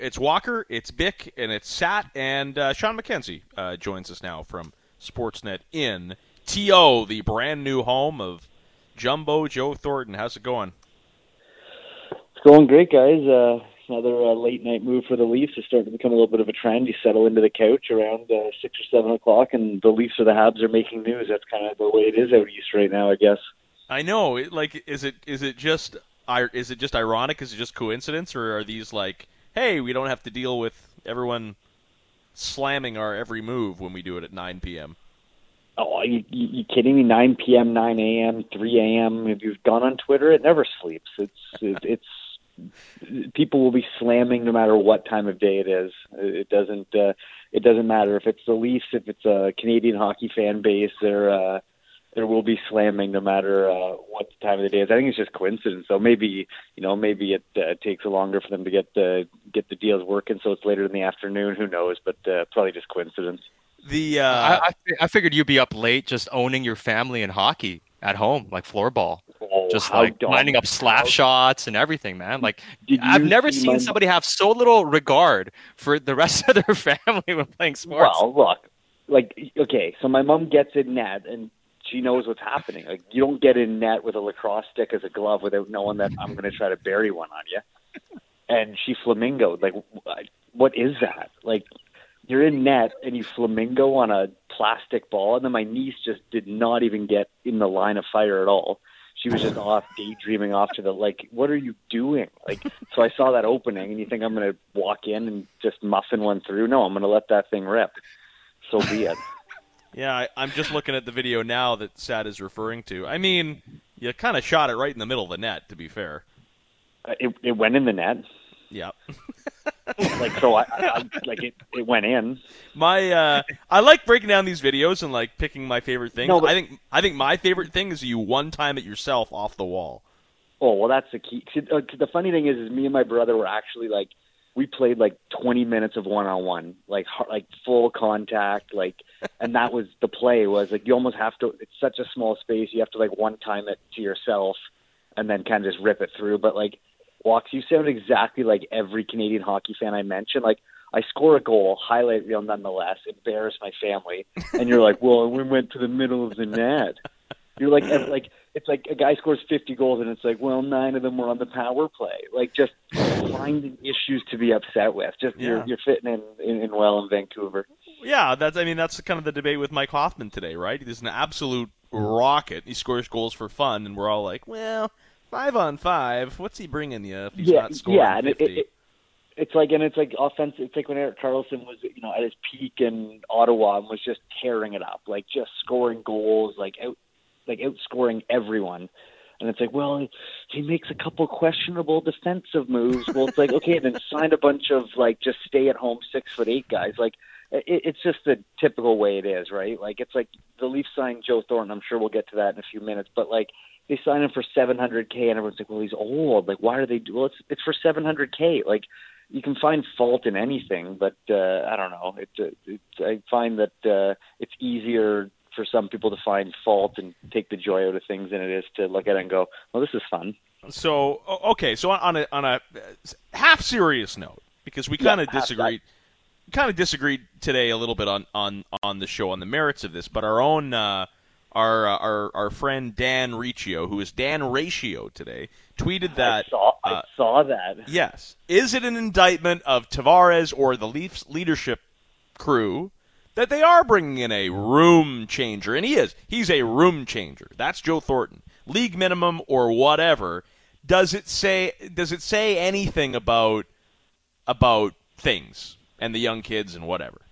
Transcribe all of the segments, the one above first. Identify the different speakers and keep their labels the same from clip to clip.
Speaker 1: it's Walker, it's Bick, and it's Sat, and Sean McKenzie joins us now from Sportsnet in TO, the brand new home of Jumbo Joe Thornton. How's it going?
Speaker 2: It's going great, guys. Another late night move for the Leafs is starting to become a little bit of a trend. You settle into the couch around 6 or 7 o'clock, and the Leafs or the Habs are making news. That's kind of the way it is out east right now, I guess.
Speaker 1: I know. Is it just ironic? Is it just coincidence, or are these like, hey, we don't have to deal with everyone slamming our every move when we do it at 9 p.m.?
Speaker 2: Oh, are you kidding me? 9 p.m., 9 a.m., 3 a.m. If you've gone on Twitter, it never sleeps. It's people will be slamming no matter what time of day it is. It doesn't matter if it's the Leafs, if it's a Canadian hockey fan base. There will be slamming no matter what time of the day is. I think it's just coincidence. So maybe it takes longer for them to get the deals working, so it's later in the afternoon. Who knows? But probably just coincidence.
Speaker 3: I figured you'd be up late just owning your family in hockey at home, like floorball. Just like lining up slap shots and everything, man. Like, I've never seen somebody have so little regard for the rest of their family when playing sports.
Speaker 2: Well, look, okay, so my mom gets in net and she knows what's happening. Like, you don't get in net with a lacrosse stick as a glove without knowing that I'm going to try to bury one on you. And she flamingoed. Like, what is that? Like, you're in net and you flamingo on a plastic ball, and then my niece just did not even get in the line of fire at all. She was just off daydreaming off to the, like, what are you doing? Like, so I saw that opening, and you think I'm going to walk in and just muffin one through? No, I'm going to let that thing rip. So be it.
Speaker 1: Yeah, I'm just looking at the video now that Sat is referring to. I mean, you kind of shot it right in the middle of the net, to be fair.
Speaker 2: It went in the net.
Speaker 1: Yeah.
Speaker 2: Like, so I like it went in.
Speaker 1: I like breaking down these videos and like picking my favorite things.
Speaker 2: No, but,
Speaker 1: I think my favorite thing is you one time it yourself off the wall.
Speaker 2: Oh, well, that's the key. The funny thing is me and my brother were actually like, we played like 20 minutes of one-on-one, like full contact, like, and that was the play. Was like you almost have to. It's such a small space. You have to like one time it to yourself, and then kind of just rip it through. But like, Walks, you sound exactly like every Canadian hockey fan I mentioned. Like, I score a goal, highlight reel nonetheless, embarrass my family, and you're like, well, we went to the middle of the net. You're like it's like a guy scores 50 goals, and it's like, well, 9 of them were on the power play. Like, just finding issues to be upset with. Just you're fitting in well in Vancouver.
Speaker 1: Yeah, that's kind of the debate with Mike Hoffman today, right? He's an absolute rocket. He scores goals for fun, and we're all like, well, 5-on-5, what's he bringing you if he's not scoring 50?
Speaker 2: It's like offense. It's like when Erik Karlsson was, at his peak in Ottawa and was just tearing it up, like just scoring goals, like outscoring everyone. And it's like, well, he makes a couple questionable defensive moves. Well, it's like, okay, then sign a bunch of like just stay at home 6'8" guys. Like, it's just the typical way it is, right? Like, it's like the Leafs signed Joe Thornton. I'm sure we'll get to that in a few minutes, but like, they sign him for $700K, and everyone's like, well, he's old. Like, why are they do? Well, it's for $700K. Like, you can find fault in anything, but I don't know. I find that it's easier for some people to find fault and take the joy out of things than it is to look at it and go, well, this is fun.
Speaker 1: So, okay, so on a half serious note, because we kind of disagreed. Kind of disagreed today a little bit on the show on the merits of this, but our own our friend Dan Riccio, who is Dan Ratio today, tweeted that
Speaker 2: I saw that.
Speaker 1: Yes, is it an indictment of Tavares or the Leafs leadership crew that they are bringing in a room changer? And he's a room changer. That's Joe Thornton, league minimum or whatever. Does it say anything about things and the young kids and whatever?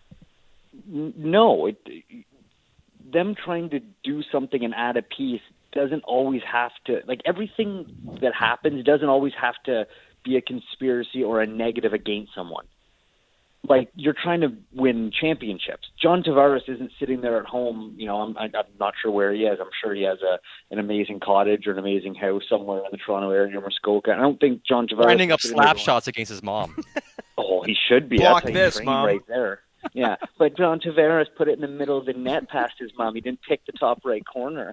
Speaker 2: No, them trying to do something and add a piece doesn't always have to, like, everything that happens doesn't always have to be a conspiracy or a negative against someone. Like, you're trying to win championships. John Tavares isn't sitting there at home, I'm not sure where he is. I'm sure he has an amazing cottage or an amazing house somewhere in the Toronto area or Muskoka. I don't think John Tavares
Speaker 3: winding up slap shots against his mom.
Speaker 2: Oh, he should be.
Speaker 1: Block
Speaker 2: That's
Speaker 1: this, Mom.
Speaker 2: Right there. Yeah, but John Tavares put it in the middle of the net past his mom. He didn't pick the top right corner.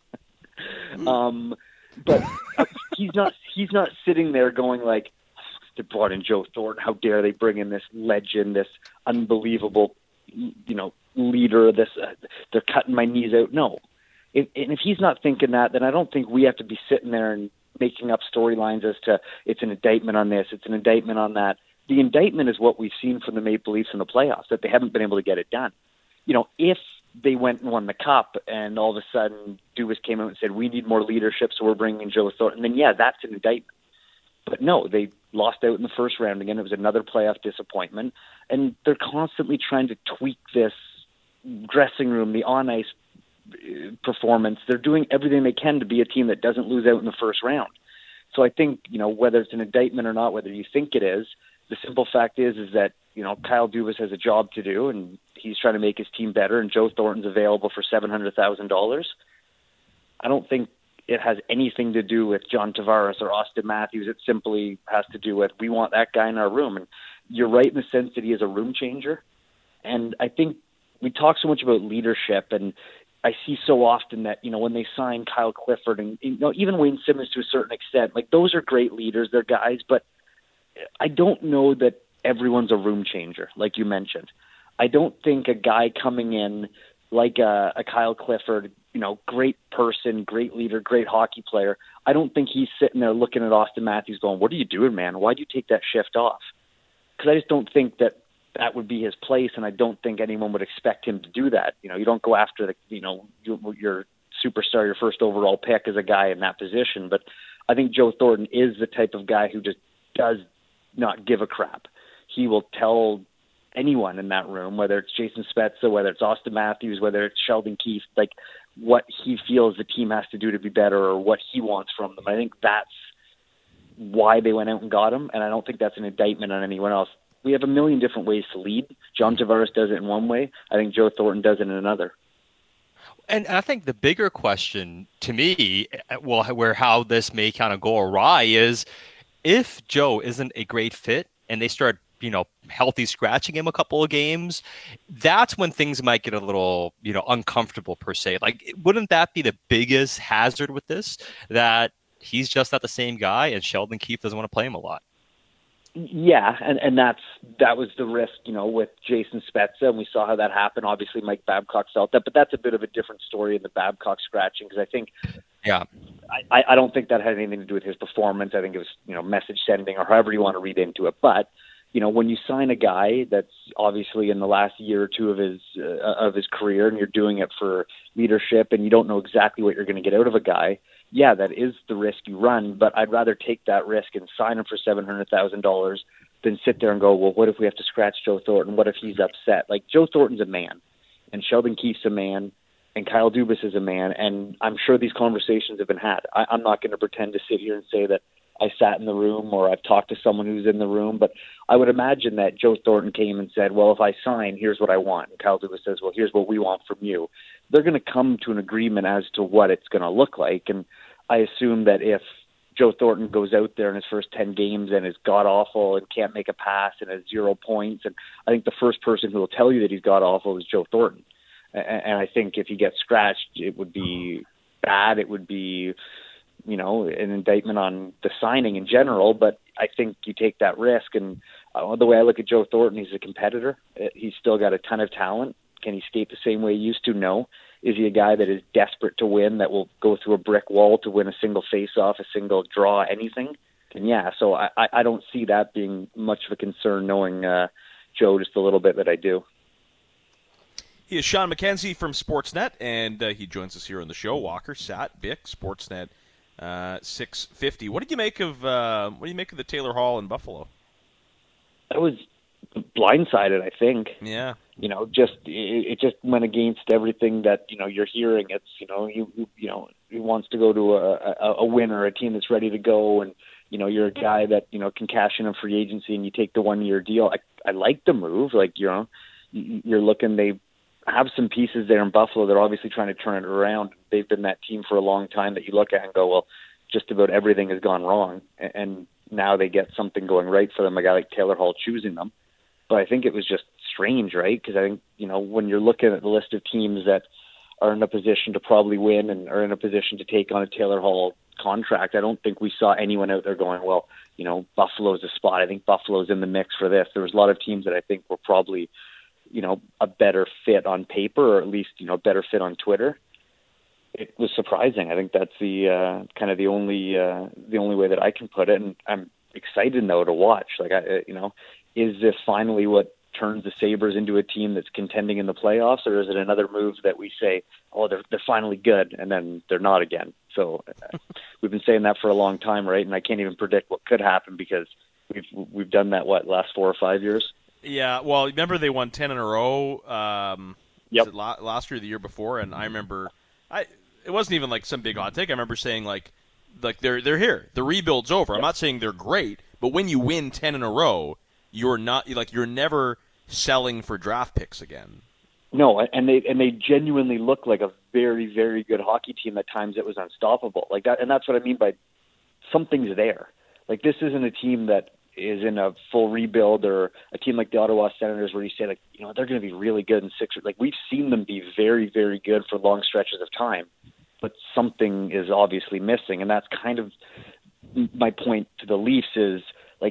Speaker 2: But he's not sitting there going like, They brought in Joe Thornton. How dare they bring in this legend, this unbelievable, leader? They're cutting my knees out. No. And if he's not thinking that, then I don't think we have to be sitting there and making up storylines as to it's an indictment on this, it's an indictment on that. The indictment is what we've seen from the Maple Leafs in the playoffs, that they haven't been able to get it done. If they went and won the Cup and all of a sudden Dubas came out and said, we need more leadership, so we're bringing in Joe Thornton, then yeah, that's an indictment. But no, they lost out in the first round again. It was another playoff disappointment. And they're constantly trying to tweak this dressing room, the on-ice performance. They're doing everything they can to be a team that doesn't lose out in the first round. So I think, whether it's an indictment or not, whether you think it is, the simple fact is that, Kyle Dubas has a job to do, and he's trying to make his team better, and Joe Thornton's available for $700,000. I don't think it has anything to do with John Tavares or Auston Matthews. It simply has to do with, we want that guy in our room. And you're right in the sense that he is a room changer. And I think we talk so much about leadership, and I see so often that, when they sign Kyle Clifford and, even Wayne Simmons to a certain extent, like, those are great leaders, they're guys, but I don't know that everyone's a room changer, like you mentioned. I don't think a guy coming in like a Kyle Clifford, great person, great leader, great hockey player, I don't think he's sitting there looking at Auston Matthews going, what are you doing, man? Why'd you take that shift off? Because I just don't think that would be his place, and I don't think anyone would expect him to do that. You don't go after your superstar, your first overall pick as a guy in that position. But I think Joe Thornton is the type of guy who just does not give a crap. He will tell anyone in that room, whether it's Jason Spezza, whether it's Auston Matthews, whether it's Sheldon Keefe, like, what he feels the team has to do to be better or what he wants from them. I think that's why they went out and got him, and I don't think that's an indictment on anyone else. We have a million different ways to lead. John Tavares does it in one way. I think Joe Thornton does it in another.
Speaker 3: And I think the bigger question to me, where how this may kind of go awry is, if Joe isn't a great fit and they start, healthy scratching him a couple of games, that's when things might get a little, uncomfortable per se. Like, wouldn't that be the biggest hazard with this? That he's just not the same guy and Sheldon Keefe doesn't want to play him a lot.
Speaker 2: Yeah, and that was the risk, with Jason Spezza, and we saw how that happened. Obviously, Mike Babcock felt that, but that's a bit of a different story in the Babcock scratching, because I think, I don't think that had anything to do with his performance. I think it was, message sending or however you want to read into it. But when you sign a guy that's obviously in the last year or two of his career, and you're doing it for leadership, and you don't know exactly what you're going to get out of a guy. Yeah, that is the risk you run, but I'd rather take that risk and sign him for $700,000 than sit there and go, well, what if we have to scratch Joe Thornton? What if he's upset? Like, Joe Thornton's a man, and Sheldon Keefe's a man, and Kyle Dubas is a man, and I'm sure these conversations have been had. I'm not going to pretend to sit here and say that I sat in the room or I've talked to someone who's in the room, but I would imagine that Joe Thornton came and said, well, if I sign, here's what I want. And Kyle Dubas says, well, here's what we want from you. They're going to come to an agreement as to what it's going to look like. And I assume that if Joe Thornton goes out there in his first 10 games and is god-awful and can't make a pass and has 0 points, and I think the first person who will tell you that he's god-awful is Joe Thornton. And I think if he gets scratched, it would be bad. It would be, an indictment on the signing in general, but I think you take that risk. And the way I look at Joe Thornton, he's a competitor. He's still got a ton of talent. Can he skate the same way he used to? No. Is he a guy that is desperate to win, that will go through a brick wall to win a single face-off, a single draw, anything? And yeah, so I don't see that being much of a concern, knowing Joe just a little bit that I do.
Speaker 1: He is Sean McKenzie from Sportsnet, and he joins us here on the show. Walker, Sat, Bick, Sportsnet 650. What did you make of the Taylor Hall in Buffalo?
Speaker 2: I was blindsided, I think.
Speaker 1: Yeah.
Speaker 2: It just went against everything that you're hearing. It's he wants to go to a winner, a team that's ready to go, and you're a guy that can cash in on free agency, and you take the 1-year deal. I like the move. Like you're looking. They have some pieces there in Buffalo. They're obviously trying to turn it around. They've been that team for a long time that you look at and go, well, just about everything has gone wrong, and now they get something going right for them. A guy like Taylor Hall choosing them. But I think it was just strange, right? Because I think, when you're looking at the list of teams that are in a position to probably win and are in a position to take on a Taylor Hall contract. I don't think we saw anyone out there going, well, Buffalo's a spot. I think Buffalo's in the mix for this. There was a lot of teams that I think were probably, a better fit on paper, or at least, a better fit on Twitter. It was surprising. I think that's the kind of the only way that I can put it. And I'm excited now to watch. Is this finally what turns the Sabres into a team that's contending in the playoffs, or is it another move that we say, oh, they're finally good, and then they're not again? So we've been saying that for a long time, right? And I can't even predict what could happen because we've done that last 4 or 5 years.
Speaker 1: Yeah, well, remember they won 10 in a row.
Speaker 2: Yep.
Speaker 1: Last year, or the year before, and I remember it wasn't even like some big hot take. I remember saying like they're here, the rebuild's over. Yep. I'm not saying they're great, but when you win 10 in a row, you're never selling for draft picks again.
Speaker 2: No, and they genuinely look like a very, very good hockey team at times that was unstoppable. Like that, and that's what I mean by something's there. Like this isn't a team that is in a full rebuild, or a team like the Ottawa Senators where you say they're going to be really good in 6. Like we've seen them be very, very good for long stretches of time, but something is obviously missing, and that's kind of my point to the Leafs is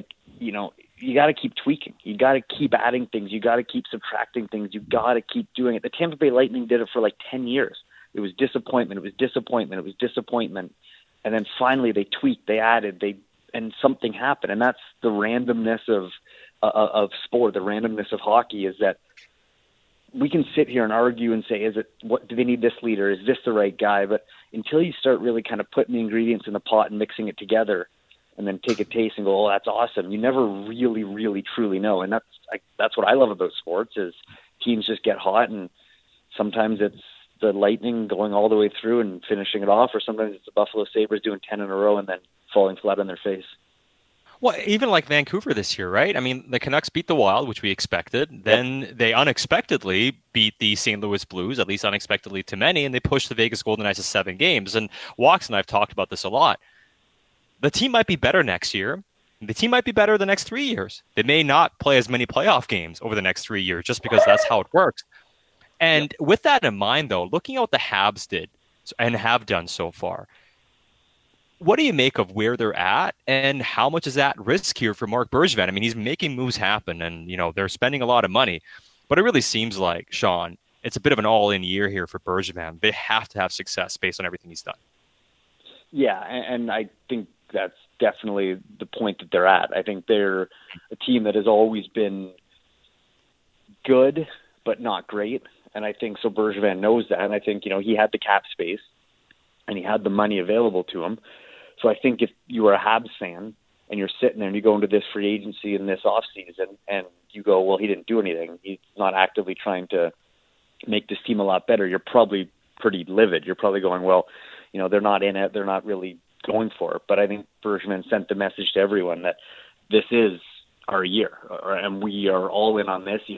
Speaker 2: you got to keep tweaking. You got to keep adding things. You got to keep subtracting things. You got to keep doing it. The Tampa Bay Lightning did it for 10 years. It was disappointment. It was disappointment. It was disappointment. And then finally they tweaked, they added, and something happened. And that's the randomness of sport, the randomness of hockey, is that we can sit here and argue and say, what do they need this leader? Is this the right guy? But until you start really kind of putting the ingredients in the pot and mixing it together, and then take a taste and go, oh, that's awesome. You never really, really, truly know. And that's what I love about sports is teams just get hot, and sometimes it's the Lightning going all the way through and finishing it off, or sometimes it's the Buffalo Sabres doing 10 in a row and then falling flat on their face.
Speaker 3: Well, even like Vancouver this year, right? I mean, the Canucks beat the Wild, which we expected. Then they unexpectedly beat the St. Louis Blues, at least unexpectedly to many, and they pushed the Vegas Golden Knights to 7 games. And Walks and I have talked about this a lot. The team might be better next year. The team might be better the next 3 years. They may not play as many playoff games over the next 3 years just because that's how it works. And with that in mind, though, looking at what the Habs did and have done so far, what do you make of where they're at, and how much is that risk here for Marc Bergevin? I mean, he's making moves happen, and they're spending a lot of money. But it really seems like, Sean, it's a bit of an all-in year here for Bergevin. They have to have success based on everything he's done.
Speaker 2: Yeah, and I think that's definitely the point that they're at. I think they're a team that has always been good, but not great. And I think so Bergevin knows that. And I think, he had the cap space and he had the money available to him. So I think if you were a Habs fan and you're sitting there and you go into this free agency in this offseason and you go, well, he didn't do anything. He's not actively trying to make this team a lot better. You're probably pretty livid. You're probably going, well, they're not in it. They're not really going for it. But I think Bergevin sent the message to everyone that this is our year, and we are all in on this.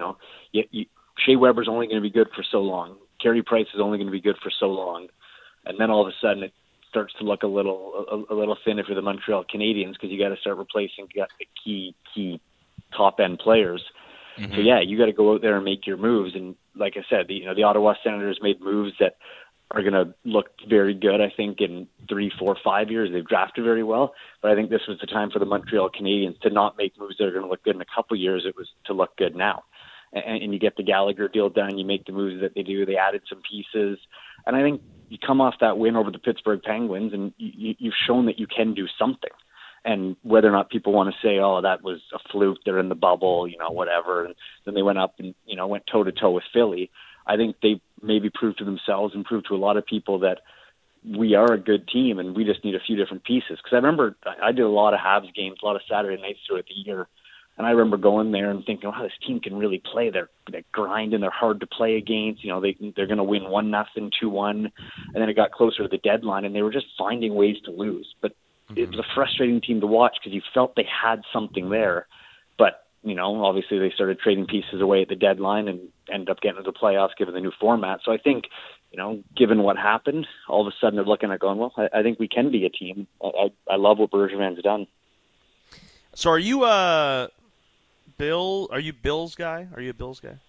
Speaker 2: Shea Weber's only going to be good for so long. Carey Price is only going to be good for so long, and then all of a sudden it starts to look a little thin for the Montreal Canadiens because you got to start replacing key top end players. Mm-hmm. So yeah, you got to go out there and make your moves. And like I said, the Ottawa Senators made moves that are going to look very good, I think, in 3, 4, 5 years. They've drafted very well, but I think this was the time for the Montreal Canadiens to not make moves that are going to look good in a couple of years. It was to look good now. And you get the Gallagher deal done, you make the moves that they do. They added some pieces. And I think you come off that win over the Pittsburgh Penguins, and you've shown that you can do something. And whether or not people want to say, oh, that was a fluke, they're in the bubble, whatever. And then they went up and, went toe-to-toe with Philly. I think they maybe proved to themselves and proved to a lot of people that we are a good team and we just need a few different pieces. Because I remember I did a lot of Habs games, a lot of Saturday nights throughout the year. And I remember going there and thinking, wow, this team can really play. They're grind and they're hard to play against. They're going to win 1-0, 2-1. And then it got closer to the deadline and they were just finding ways to lose. But it was a frustrating team to watch because you felt they had something there. But, obviously they started trading pieces away at the deadline and ended up getting to the playoffs given the new format. So I think, given what happened, all of a sudden they're looking at going, well, I think we can be a team. I love what Bergevin's done.
Speaker 1: So are you Bill? Are you Bills guy? Are you a Bills guy?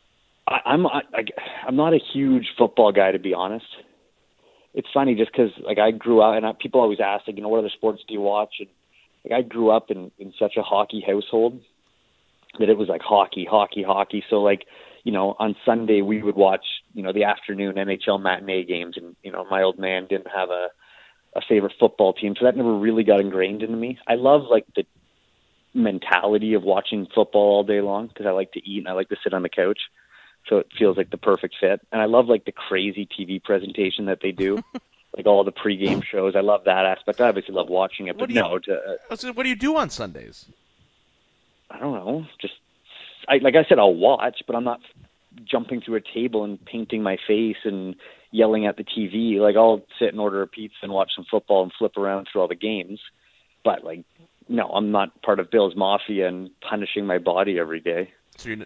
Speaker 2: I'm not a huge football guy, to be honest. It's funny just because like I grew up, and people always ask, like, what other sports do you watch? And like I grew up in such a hockey household that it was like hockey. So like, on Sunday we would watch, the afternoon NHL matinee games, and my old man didn't have a favorite football team, so that never really got ingrained into me. I love like the mentality of watching football all day long because I like to eat and I like to sit on the couch. So it feels like the perfect fit. And I love like the crazy TV presentation that they do, like all the pregame shows. I love that aspect. I obviously love watching it, but what
Speaker 1: do you do on Sundays?
Speaker 2: I don't know. Like I said, I'll watch, but I'm not jumping through a table and painting my face and yelling at the TV. Like I'll sit and order a pizza and watch some football and flip around through all the games. But like, no, I'm not part of Bill's Mafia and punishing my body every day.
Speaker 1: So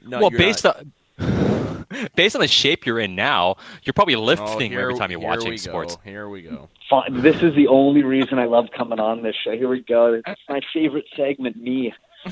Speaker 3: based on the shape you're in now, you're probably lifting every time you're watching sports.
Speaker 1: Here we go.
Speaker 2: Fine. This is the only reason I love coming on this show. Here we go. It's my favorite segment, me.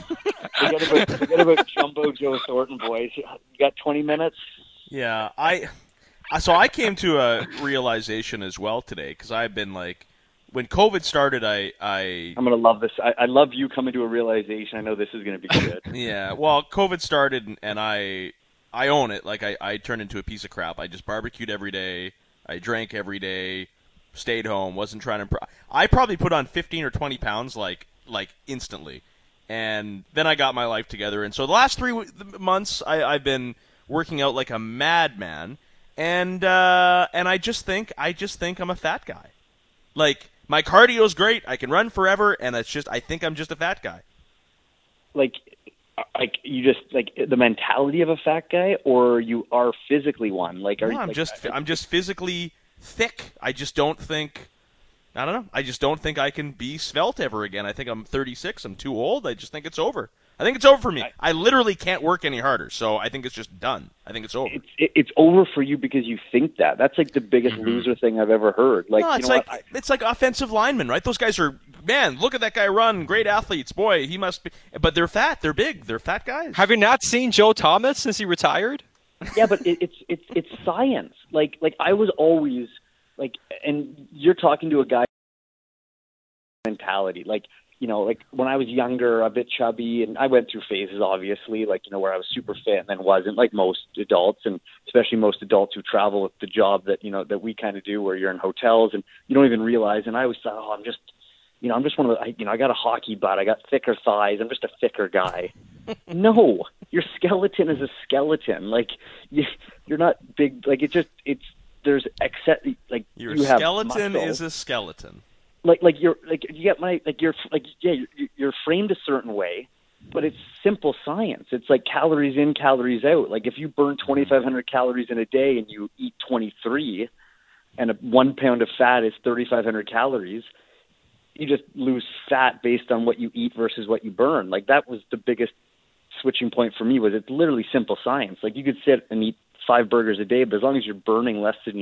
Speaker 2: Forget about Jumbo Joe Thornton, boys. You got 20 minutes?
Speaker 1: Yeah, I came to a realization as well today because I've been like, when COVID started, I'm
Speaker 2: gonna love this. I love you coming to a realization. I know this is gonna be good.
Speaker 1: Yeah, well, COVID started and I own it. Like I turned into a piece of crap. I just barbecued every day. I drank every day. Stayed home. Wasn't trying to. I probably put on 15 or 20 pounds like instantly. And then I got my life together. And so the last 3 months, I've been working out like a madman. And I just think I'm a fat guy. Like my cardio's great. I can run forever, and I think I'm just a fat guy.
Speaker 2: Like you just like the mentality of a fat guy, or you are physically one. Like
Speaker 1: I'm just physically thick. I just don't think I can be svelte ever again. I think I'm 36. I'm too old. I just think it's over. I think it's over for me. I literally can't work any harder, so I think it's just done. I think it's over.
Speaker 2: It's over for you because you think that. That's like the biggest loser thing I've ever heard. Like,
Speaker 1: no, it's like offensive linemen, right? Those guys are, man, look at that guy run. Great athletes. Boy, he must be. But they're fat. They're big. They're fat guys.
Speaker 3: Have you not seen Joe Thomas since he retired?
Speaker 2: Yeah, but it's science. Like I was always like, and you're talking to a guy mentality. Like when I was younger, a bit chubby, and I went through phases, obviously, like, where I was super fit and then wasn't, like most adults, and especially most adults who travel with the job that, that we kind of do, where you're in hotels and you don't even realize. And I always thought, I'm just one of the, I got a hockey butt, I got thicker thighs, I'm just a thicker guy. No, your skeleton is a skeleton. Like, you're not big, like, there's except, like,
Speaker 1: your skeleton is a skeleton.
Speaker 2: You're framed a certain way, but it's simple science. It's like calories in, calories out. Like if you burn 2,500 calories in a day and you eat 23, and 1 pound of fat is 3,500 calories, you just lose fat based on what you eat versus what you burn. Like that was the biggest switching point for me. Was it's literally simple science. Like you could sit and eat 5 burgers a day, but as long as you're burning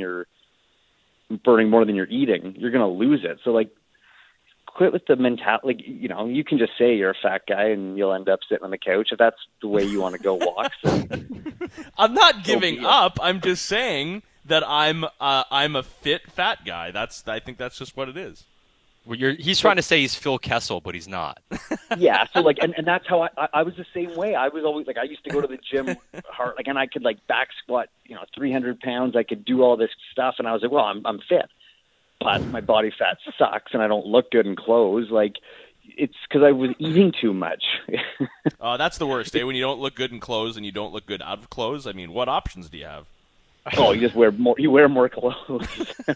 Speaker 2: more than you're eating, you're going to lose it. So like, quit with the mentality. Like, you can just say you're a fat guy and you'll end up sitting on the couch if that's the way you want to go walk. So.
Speaker 1: I'm not giving up. I'm just saying that I'm a fit fat guy. I think that's just what it is.
Speaker 3: Well, he's trying to say he's Phil Kessel, but he's not.
Speaker 2: Yeah. So like, and that's how I was the same way. I was always like, I used to go to the gym hard, like, and I could like back squat, 300 pounds. I could do all this stuff. And I was like, well, I'm fit, but my body fat sucks and I don't look good in clothes. Like it's because I was eating too much.
Speaker 1: That's the worst, when you don't look good in clothes and you don't look good out of clothes. I mean, what options do you have?
Speaker 2: Oh, you just wear more. You wear more clothes.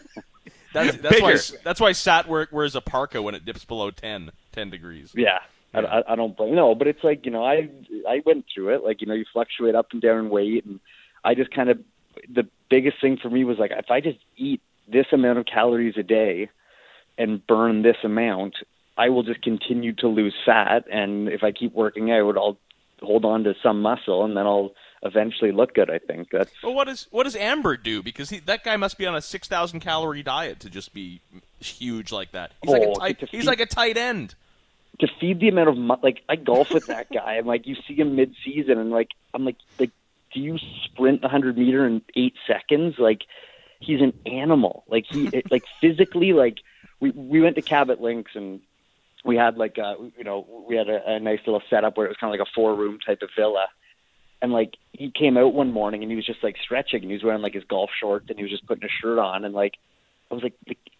Speaker 1: That's why Sat wears a parka when it dips below 10 degrees.
Speaker 2: Yeah, I don't blame. No, but it's like, I went through it. Like, you fluctuate up and down in weight, and I just kind of, the biggest thing for me was like, if I just eat this amount of calories a day and burn this amount, I will just continue to lose fat. And if I keep working out, I'll hold on to some muscle, and then I'll eventually look good. I think that's.
Speaker 1: Well, what does Amber do? Because that guy must be on a 6,000 calorie diet to just be huge like that. He's like a tight end.
Speaker 2: To feed the amount of like I golf with that guy, and like you see him mid-season, and like I'm like do you sprint the 100-meter in 8 seconds? Like, he's an animal. Like, like physically, like we went to Cabot Links and we had like we had a nice little setup where it was kind of like a 4-room type of villa. And like he came out one morning and he was just like stretching and he was wearing like his golf shorts and he was just putting a shirt on, and like I was like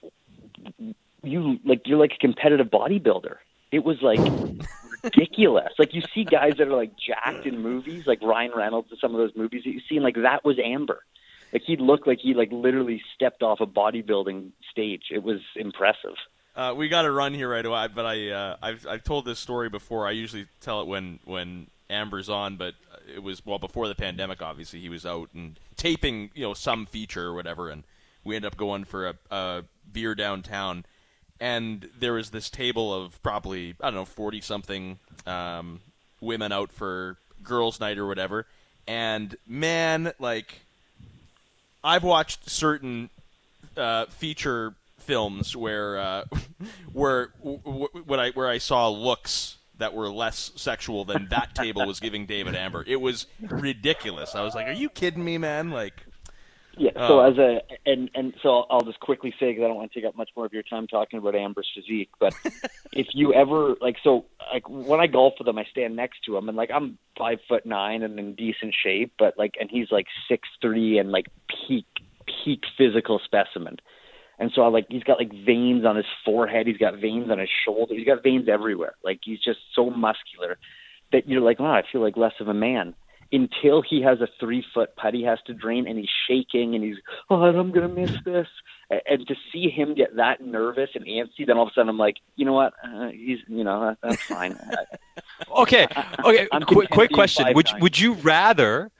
Speaker 2: you're like a competitive bodybuilder. It was like ridiculous. Like you see guys that are like jacked in movies, like Ryan Reynolds in some of those movies that you see, and like that was Amber. Like he looked like he like literally stepped off a bodybuilding stage. It was impressive.
Speaker 1: We got to run here right away, but I've told this story before. I usually tell it when Amber's on, but it was before the pandemic. Obviously, he was out and taping some feature or whatever, and we ended up going for a beer downtown. And there was this table of probably 40-something women out for girls' night or whatever. And man, like I've watched certain feature films where I saw looks that were less sexual than that table was giving David Amber. It was ridiculous. I was like, "Are you kidding me, man?" Like,
Speaker 2: yeah. So so I'll just quickly say, because I don't want to take up much more of your time talking about Amber's physique, but if you ever when I golf with him, I stand next to him, and like I'm 5'9" and in decent shape, but like, and he's like 6'3" and like peak physical specimen. And so he's got like veins on his forehead. He's got veins on his shoulder. He's got veins everywhere. Like he's just so muscular that you're like, I feel like less of a man. Until he has a 3-foot putt he has to drain and he's shaking and he's, I'm going to miss this. And to see him get that nervous and antsy, then all of a sudden I'm like, you know what? That's fine.
Speaker 3: Okay. Quick question. Would you rather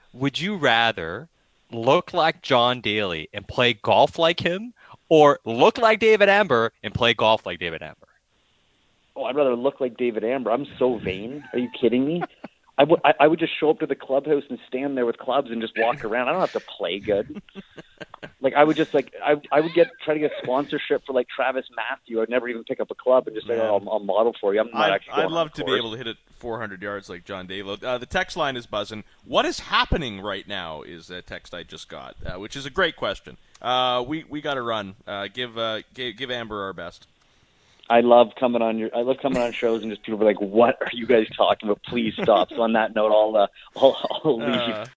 Speaker 3: look like John Daly and play golf like him, or look like David Amber and play golf like David Amber?
Speaker 2: Oh, I'd rather look like David Amber. I'm so vain. Are you kidding me? I would just show up to the clubhouse and stand there with clubs and just walk around. I don't have to play good. Like I would just I would try to get sponsorship for like Travis Matthew. I'd never even pick up a club and just say, I'll model for you.
Speaker 1: I'd love to be able to hit it 400 yards like John Daly. The text line is buzzing. What is happening right now is a text I just got, which is a great question. We got to run. Give Amber our best.
Speaker 2: I love coming on shows and just people are like, "What are you guys talking about? Please stop." So on that note, I'll leave.